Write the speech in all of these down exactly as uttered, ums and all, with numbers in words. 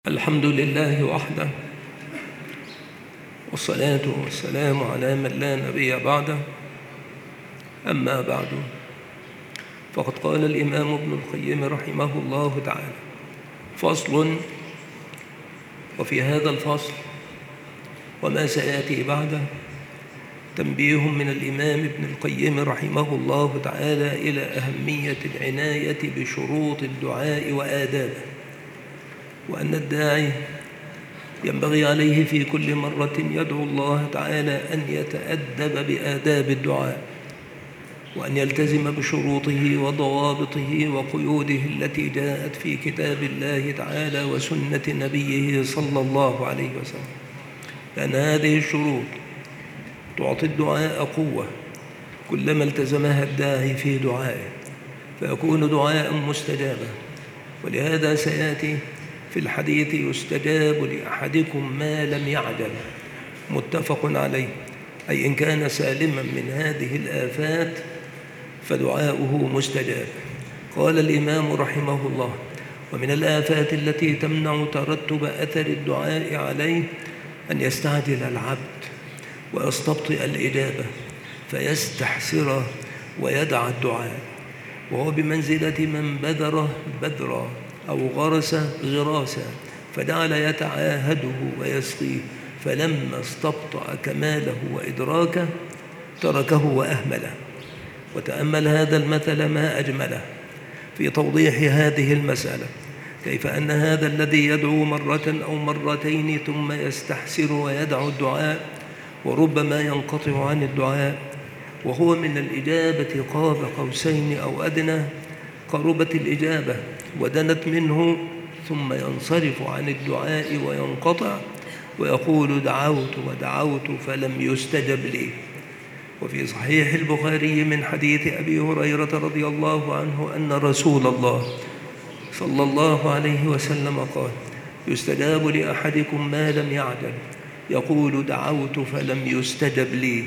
الحمد لله وحده، والصلاة والسلام على من لا نبي بعده. أما بعد، فقد قال الإمام ابن القيم رحمه الله تعالى: فصل. وفي هذا الفصل وما سيأتي بعده تنبيه من الإمام ابن القيم رحمه الله تعالى إلى أهمية العناية بشروط الدعاء وآدابه، وأن الداعي ينبغي عليه في كل مرة يدعو الله تعالى أن يتأدب بآداب الدعاء، وأن يلتزم بشروطه وضوابطه وقيوده التي جاءت في كتاب الله تعالى وسنة نبيه صلى الله عليه وسلم، لأن هذه الشروط تعطي الدعاء قوة كلما التزمها الداعي في دعائه، فيكون دعاء مستجابا. ولهذا سيأتي في الحديث: يستجاب لأحدكم ما لم يعجل، متفق عليه، أي إن كان سالما من هذه الآفات فدعاؤه مستجاب. قال الإمام رحمه الله: ومن الآفات التي تمنع ترتب أثر الدعاء عليه أن يستعجل العبد ويستبطئ الإجابة فيستحسر ويدع الدعاء، وهو بمنزلة من بذر بذرا أو غرس غراسا فجعل يتعاهده ويسقيه، فلما استبطأ كماله وإدراكه تركه وأهمله. وتأمل هذا المثل ما أجمله في توضيح هذه المسألة، كيف أن هذا الذي يدعو مرة أو مرتين ثم يستحسر ويدع الدعاء وربما ينقطع عن الدعاء، وهو من الإجابة قاب قوسين أو أدنى، قربت الإجابة ودنت منه، ثم ينصرف عن الدعاء وينقطع ويقول: دعوت ودعوت فلم يستجب لي. وفي صحيح البخاري من حديث أبي هريرة رضي الله عنه أن رسول الله صلى الله عليه وسلم قال: يستجاب لأحدكم ما لم يعجل، يقول: دعوت فلم يستجب لي.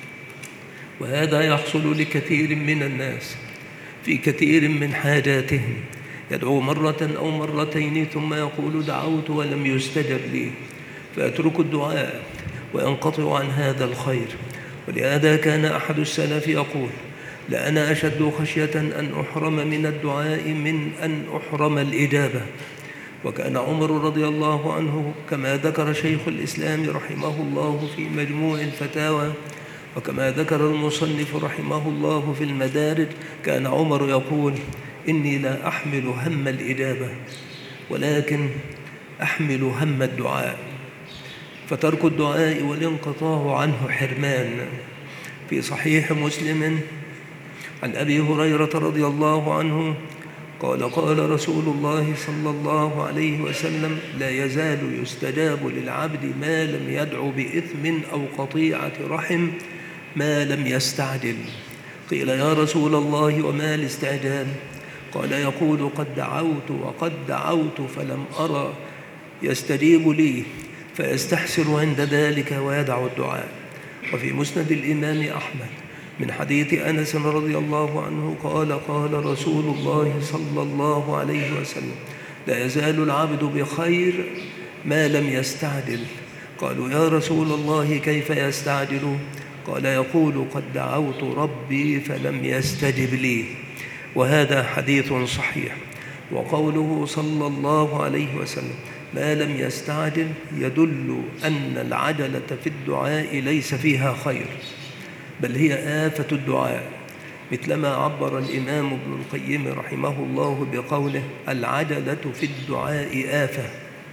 وهذا يحصل لكثير من الناس في كثير من حاجاتهم، يدعو مرة أو مرتين ثم يقول: دعوت ولم يستجب لي، فيترك الدعاء وينقطع عن هذا الخير. ولهذا كان أحد السلف يقول: لأنا أشد خشية أن أحرم من الدعاء من أن أحرم الإجابة. وكان عمر رضي الله عنه كما ذكر شيخ الإسلام رحمه الله في مجموع الفتاوى، وكما ذكر المصنف رحمه الله في المدارج، كان عمر يقول: إني لا أحمل هم الإجابة ولكن أحمل هم الدعاء. فترك الدعاء والانقطاع عنه حرمان. في صحيح مسلم عن أبي هريرة رضي الله عنه قال: قال رسول الله صلى الله عليه وسلم: لا يزال يستجاب للعبد ما لم يدعو بإثم أو قطيعة رحم ما لم يستعجل. قيل: يا رسول الله وما الاستعجال؟ قال: يقول: قد دعوت وقد دعوت فلم أرى يستجيب لي، فيستحسر عند ذلك ويدع الدعاء. وفي مسند الإمام أحمد من حديث أنس رضي الله عنه قال: قال رسول الله صلى الله عليه وسلم: لا يزال العبد بخير ما لم يستعجل. قالوا: يا رسول الله كيف يستعجل؟ قال: يقول: قد دعوت ربي فلم يستجب لي. وهذا حديث صحيح. وقوله صلى الله عليه وسلم: ما لم يستعجل يدل أن العجلة في الدعاء ليس فيها خير، بل هي آفة الدعاء، مثلما عبر الإمام ابن القيم رحمه الله بقوله: العجلة في الدعاء آفة.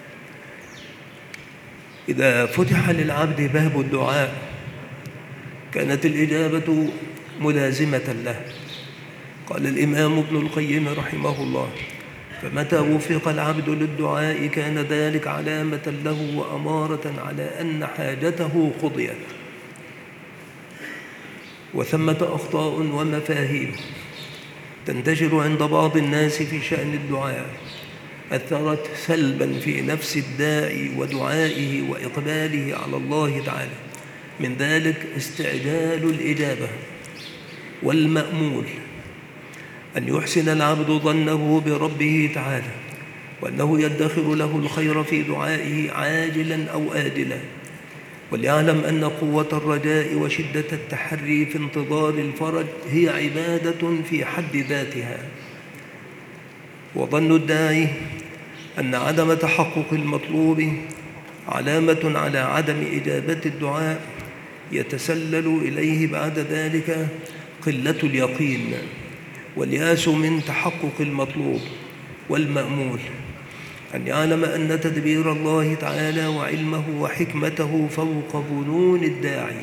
إذا فتح للعبد باب الدعاء كانت الإجابة ملازمة له. قال الإمام ابن القيم رحمه الله: فمتى وفق العبد للدعاء كان ذلك علامة له وأمارة على أن حاجته قضيت. وثمة أخطاء ومفاهيم تنتشر عند بعض الناس في شأن الدعاء أثرت سلبا في نفس الداعي ودعائه وإقباله على الله تعالى. من ذلك استعجال الإجابة، والمأمول أن يحسن العبد ظنه بربه تعالى وأنه يدخر له الخير في دعائه عاجلا أو آجلا، وليعلم أن قوة الرجاء وشدة التحري في انتظار الفرج هي عبادة في حد ذاتها. وظن الداعي أن عدم تحقق المطلوب علامة على عدم إجابة الدعاء يتسلل إليه بعد ذلك قلة اليقين والياس من تحقق المطلوب. والمأمول أن يعلم أن تدبير الله تعالى وعلمه وحكمته فوق ظنون الداعي،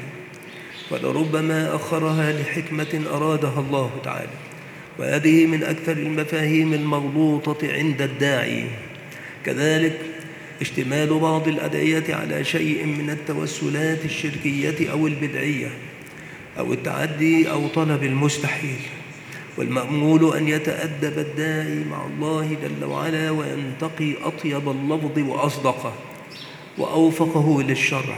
فلربما أخرها لحكمة أرادها الله تعالى، وهذه من أكثر المفاهيم المغلوطة عند الداعي. كذلك اشتمال بعض الأدعية على شيء من التوسلات الشركية أو البدعية أو التعدي أو طلب المستحيل. والمأمول أن يتأدب الداعي مع الله جل وعلا وينتقي أطيب اللفظ وأصدقه وأوفقه للشرع.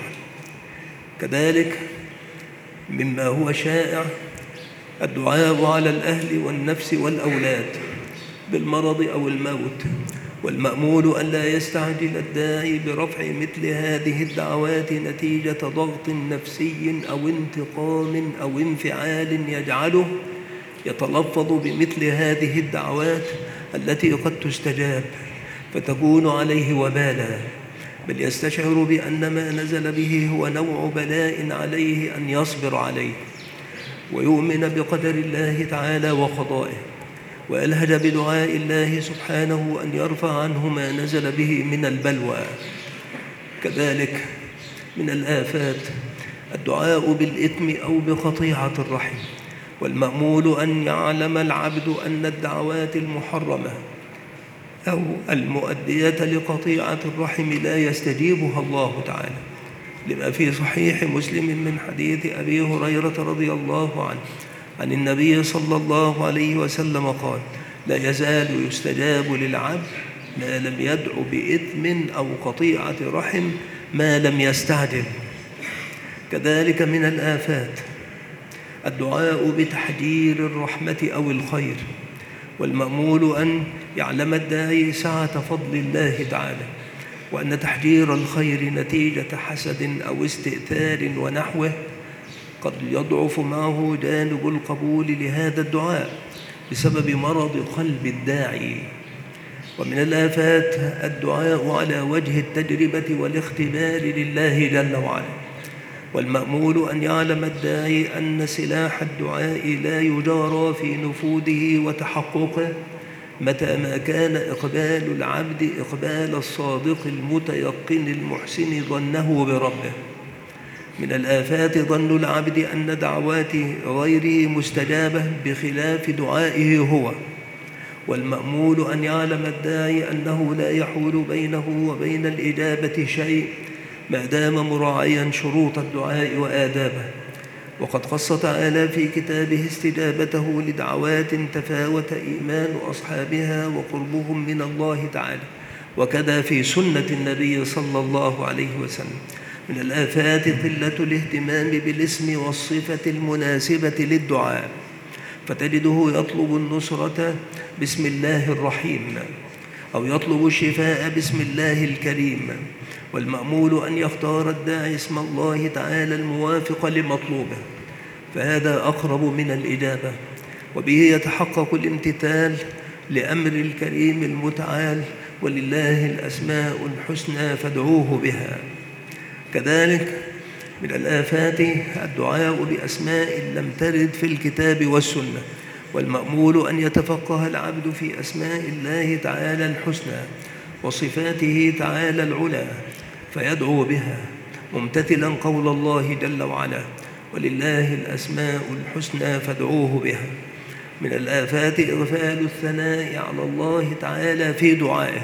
كذلك مما هو شائع الدعاء على الأهل والنفس والأولاد بالمرض أو الموت، والمأمول أن لا يستعجل الداعي برفع مثل هذه الدعوات نتيجة ضغط نفسي أو انتقام أو انفعال يجعله يتلفظ بمثل هذه الدعوات التي قد تستجاب فتكون عليه وبالا، بل يستشعر بأن ما نزل به هو نوع بلاء عليه أن يصبر عليه ويؤمن بقدر الله تعالى وقضائه، ويلهج بدعاء الله سبحانه أن يرفع عنه ما نزل به من البلوى. كذلك من الآفات الدعاء بالإثم أو بقطيعة الرحم، والمأمول أن يعلم العبد أن الدعوات المحرمة أو المؤدية لقطيعة الرحم لا يستجيبها الله تعالى، لما في صحيح مسلم من حديث أبي هريرة رضي الله عنه عن النبي صلى الله عليه وسلم قال: لا يزال يستجاب للعبد ما لم يدعو بإثم أو قطيعة رحم ما لم يستعجل. كذلك من الآفات الدعاء بتحجير الرحمة أو الخير، والمأمول أن يعلم الداعي سعة فضل الله تعالى، وأن تحجير الخير نتيجة حسد أو استئثار ونحوه قد يضعف معه جانب القبول لهذا الدعاء بسبب مرض قلب الداعي. ومن الآفات الدعاء على وجه التجربة والاختبار لله جل وعلا، والمأمول أن يعلم الداعي أن سلاح الدعاء لا يجارى في نفوذه وتحققه متى ما كان إقبال العبد إقبال الصادق المتيقن المحسن ظنه بربه. من الآفات ظن العبد أن دعوات غيره مستجابة بخلاف دعائه هو، والمأمول أن يعلم الداعي أنه لا يحول بينه وبين الإجابة شيء ما دام مراعيا شروط الدعاء وآدابه. وقد خص تعالى في كتابه استجابته لدعوات تفاوت إيمان أصحابها وقربهم من الله تعالى، وكذا في سنة النبي صلى الله عليه وسلم. من الآفات قلة الاهتمام بالاسم والصفة المناسبة للدعاء، فتجده يطلب النصرة بسم الله الرحيم أو يطلب الشفاء بسم الله الكريم، والمأمول أن يختار الداعي اسم الله تعالى الموافق لمطلوبه، فهذا أقرب من الإجابة، وبه يتحقق الامتثال لأمر الكريم المتعال: ولله الأسماء الحسنى فادعوه بها. كذلك من الآفات الدعاء بأسماء لم ترد في الكتاب والسنة، والمأمول أن يتفقه العبد في أسماء الله تعالى الحسنى وصفاته تعالى العلى فيدعو بها ممتثلا قول الله جل وعلا: ولله الأسماء الحسنى فادعوه بها. من الآفات إغفال الثناء على الله تعالى في دعائه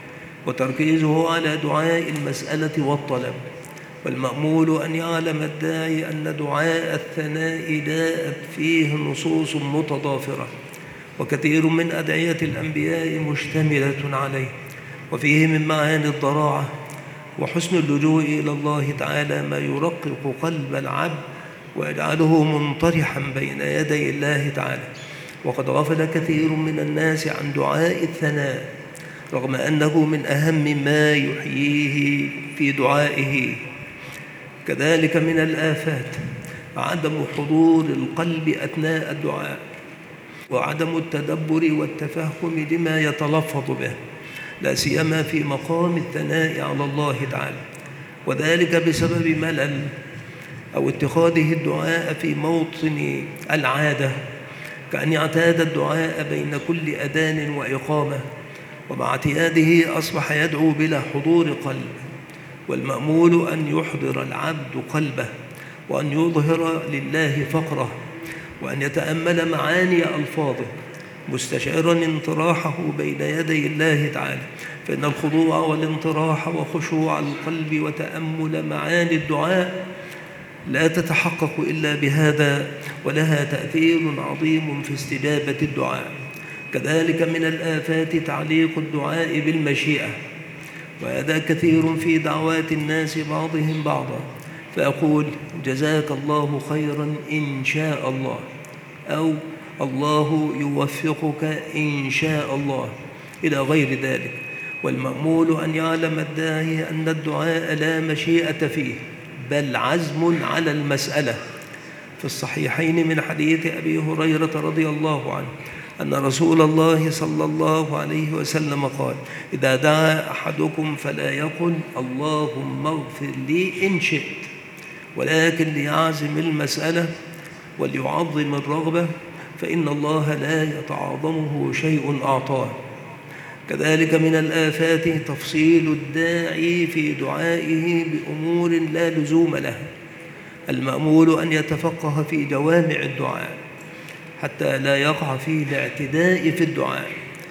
وتركيزه على دعاء المسألة والطلب، والمأمول أن يعلم الداعي أن دعاء الثناء جاءت فيه نصوص متضافرة، وكثير من أدعية الأنبياء مشتملة عليه، وفيه من معاني الضراعة وحسن اللجوء إلى الله تعالى ما يرقق قلب العبد ويجعله منطرحا بين يدي الله تعالى. وقد غفل كثير من الناس عن دعاء الثناء، رغم أنه من أهم ما يحييه في دعائه. كذلك من الآفات عدم حضور القلب أثناء الدعاء، وعدم التدبر والتفهم لما يتلفظ به، لا سيما في مقام الثناء على الله تعالى، وذلك بسبب ملل أو اتخاذه الدعاء في موطن العادة، كأن اعتاد الدعاء بين كل أذان وإقامة، ومع اعتياده أصبح يدعو بلا حضور قلب. والمأمول أن يحضر العبد قلبه، وأن يظهر لله فقره، وأن يتأمل معاني ألفاظه مستشعرا انطراحه بين يدي الله تعالى، فإن الخضوع والانطراح وخشوع القلب وتأمل معاني الدعاء لا تتحقق إلا بهذا، ولها تأثير عظيم في استجابة الدعاء. كذلك من الآفات تعليق الدعاء بالمشيئة، وهذا كثير في دعوات الناس بعضهم بعضا، فأقول جزاك الله خيرا إن شاء الله، أو الله يوفقك إن شاء الله، إلى غير ذلك. والمأمول أن يعلم الداعي أن الدعاء لا مشيئة فيه، بل عزم على المسألة. في الصحيحين من حديث أبي هريرة رضي الله عنه أن رسول الله صلى الله عليه وسلم قال: إذا دعا أحدكم فلا يقل اللهم اغفر لي إن شئت، ولكن ليعزم المسألة وليعظم الرغبة، فإن الله لا يتعاظمه شيء أعطاه. كذلك من الآفات تفصيل الداعي في دعائه بأمور لا لزوم له. المأمول أن يتفقه في جوامع الدعاء حتى لا يقع فيه الاعتداء في الدعاء.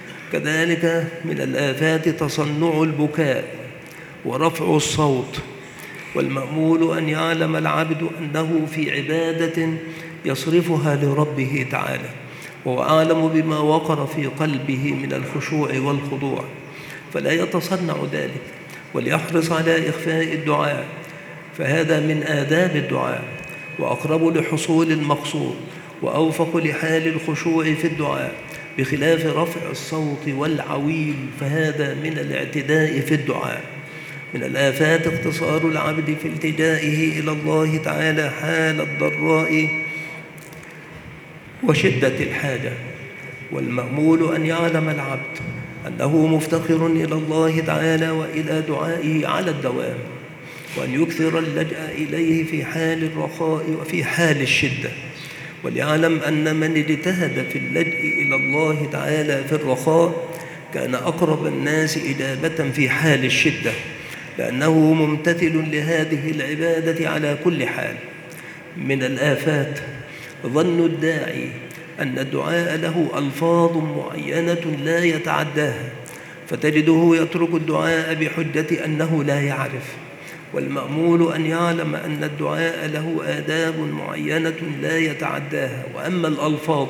كذلك من الآفات تصنع البكاء ورفع الصوت. والمأمول أن يعلم العبد أنه في عبادة يصرفها لربه تعالى، وهو أعلم بما وقر في قلبه من الخشوع والخضوع، فلا يتصنع ذلك، وليحرص على إخفاء الدعاء، فهذا من آداب الدعاء، وأقرب لحصول المقصود، وأوفق لحال الخشوع في الدعاء، بخلاف رفع الصوت والعويل، فهذا من الاعتداء في الدعاء. من الآفات اقتصار العبد في التجائه إلى الله تعالى حال الضراء وشدة الحاجة. والمأمول أن يعلم العبد أنه مفتقر إلى الله تعالى وإلى دعائه على الدوام، وأن يكثر اللجأ إليه في حال الرخاء وفي حال الشدة. وليعلم أن من اجتهد في اللجأ إلى الله تعالى في الرخاء كان أقرب الناس إجابة في حال الشدة، لأنه ممتثل لهذه العبادة على كل حال. من الآفات ظن الداعي أن الدعاء له ألفاظ معينة لا يتعداها، فتجده يترك الدعاء بحجة أنه لا يعرف. والمأمول أن يعلم أن الدعاء له آداب معينة لا يتعداها، وأما الألفاظ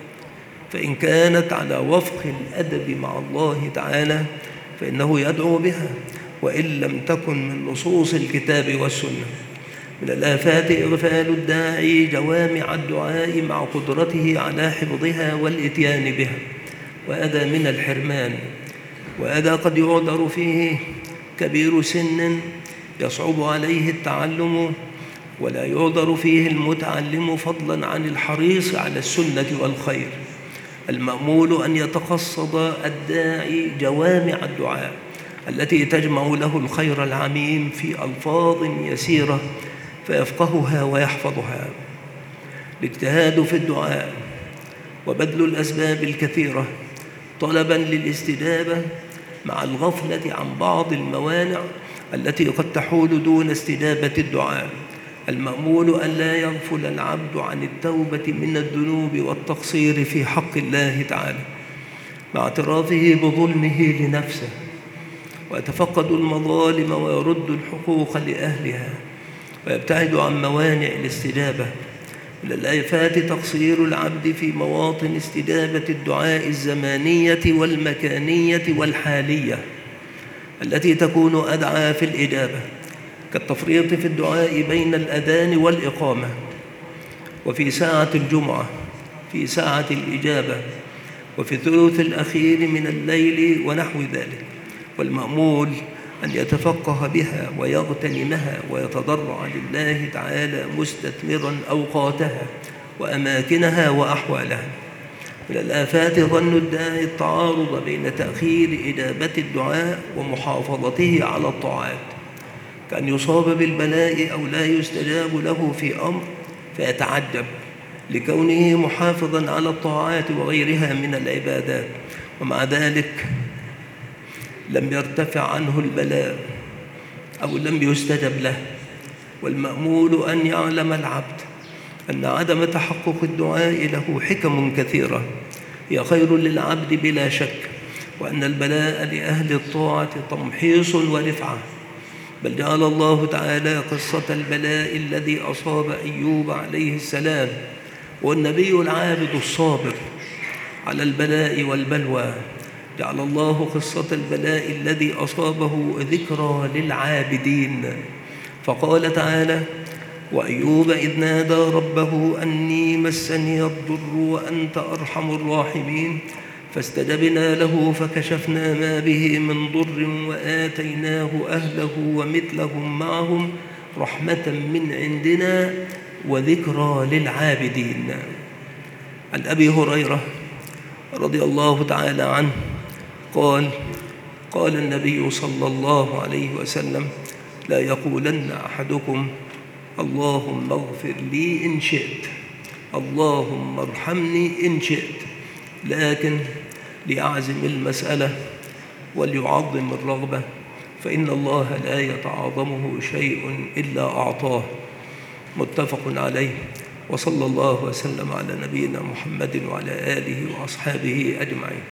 فإن كانت على وفق الأدب مع الله تعالى فإنه يدعو بها، وإن لم تكن من نصوص الكتاب والسنة. من الآفات إغفال الداعي جوامع الدعاء مع قدرته على حفظها والإتيان بها، وهذا من الحرمان، وهذا قد يعذر فيه كبير سن يصعب عليه التعلم، ولا يعذر فيه المتعلم، فضلا عن الحريص على السنة والخير. المأمول أن يتقصد الداعي جوامع الدعاء التي تجمع له الخير العميم في ألفاظ يسيرة فيفقهها ويحفظها. الاجتهاد في الدعاء وبذل الأسباب الكثيرة طلبا للاستجابة مع الغفلة عن بعض الموانع التي قد تحول دون استجابة الدعاء. المأمول أن لا يغفل العبد عن التوبة من الذنوب والتقصير في حق الله تعالى، مع اعترافه بظلمه لنفسه، ويتفقد المظالم ويرد الحقوق لأهلها، ويبتعد عن موانع الاستجابة. من الآفات تقصير العبد في مواطن استجابة الدعاء الزمانية والمكانية والحالية التي تكون أدعى في الإجابة، كالتفريط في الدعاء بين الأذان والإقامة، وفي ساعة الجمعة في ساعة الإجابة، وفي الثلث الأخير من الليل ونحو ذلك. والمأمول أن يتفقه بها ويغتنمها ويتضرع لله تعالى مستثمرا أوقاتها وأماكنها وأحوالها. من الآفات ظن الداعي التعارض بين تأخير إجابة الدعاء ومحافظته على الطاعات، كأن يصاب بالبلاء أو لا يستجاب له في أمر فيتعجب لكونه محافظا على الطاعات وغيرها من العبادات، ومع ذلك لم يرتفع عنه البلاء أو لم يستجب له. والمأمول أن يعلم العبد أن عدم تحقق الدعاء له حكم كثيرة هي خير للعبد بلا شك، وأن البلاء لأهل الطاعة تمحيص ورفعة. بل جعل الله تعالى قصة البلاء الذي أصاب أيوب عليه السلام والنبي العابد الصابر على البلاء والبلوى، جعل الله قصة البلاء الذي أصابه ذكرى للعابدين، فقال تعالى: وأيوب إذ نادى ربه أني مسني الضر وأنت أرحم الراحمين فاستجبنا له فكشفنا ما به من ضر وآتيناه أهله ومثلهم معهم رحمة من عندنا وذكرى للعابدين. عن أبي هريرة رضي الله تعالى عنه قال: قال النبي صلى الله عليه وسلم: لا يقولن أحدكم اللهم اغفر لي إن شئت، اللهم ارحمني إن شئت، لكن ليعزم المسألة وليعظم الرغبة، فإن الله لا يتعاظمه شيء إلا أعطاه. متفق عليه. وصلى الله وسلم على نبينا محمد وعلى آله وأصحابه أجمعين.